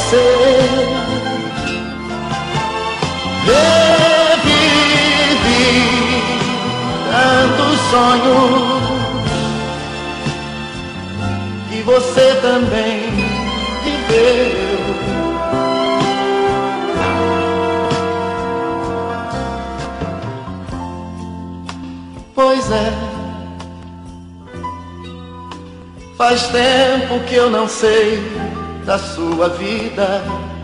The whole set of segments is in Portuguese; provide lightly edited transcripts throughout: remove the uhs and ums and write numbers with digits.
você. Revivi tantos sonhos que você também viveu. Pois é, faz tempo que eu não sei da sua vida,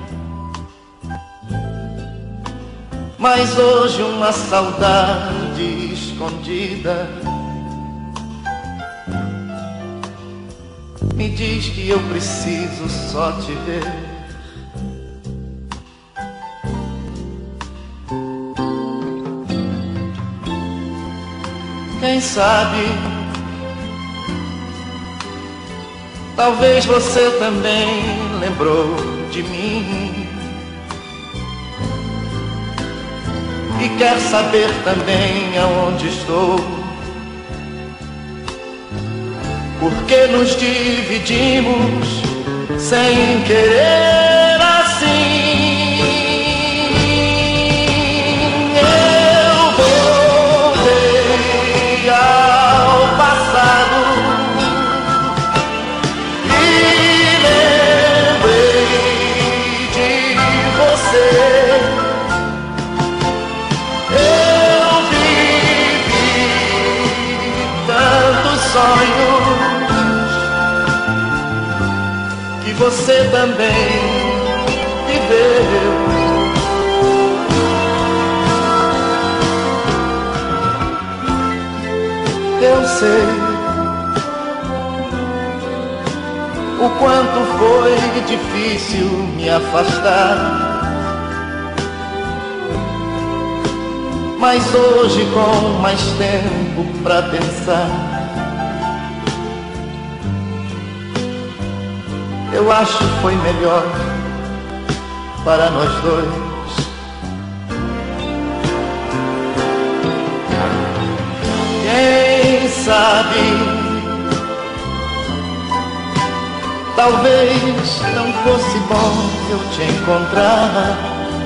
mas hoje uma saudade escondida me diz que eu preciso só te ver. Quem sabe, talvez você também lembrou de mim e quer saber também aonde estou, porque nos dividimos sem querer assim. Que você também viveu. Eu sei o quanto foi difícil me afastar, mas hoje com mais tempo pra pensar, eu acho que foi melhor para nós dois. Quem sabe, talvez não fosse bom eu te encontrar,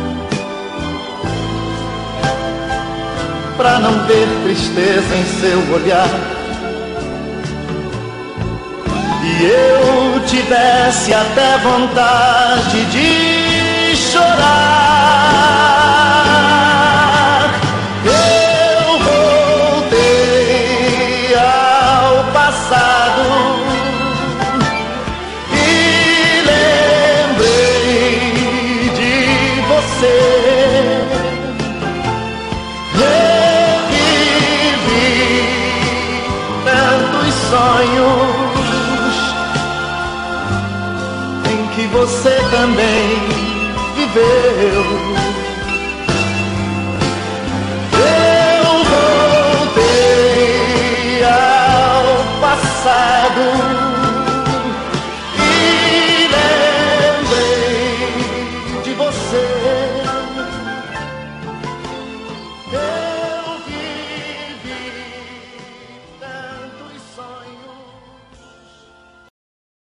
pra não ver tristeza em seu olhar, e eu tivesse até vontade de chorar. Eu voltei ao passado e lembrei de você. Revivi tantos sonhos que você também viveu.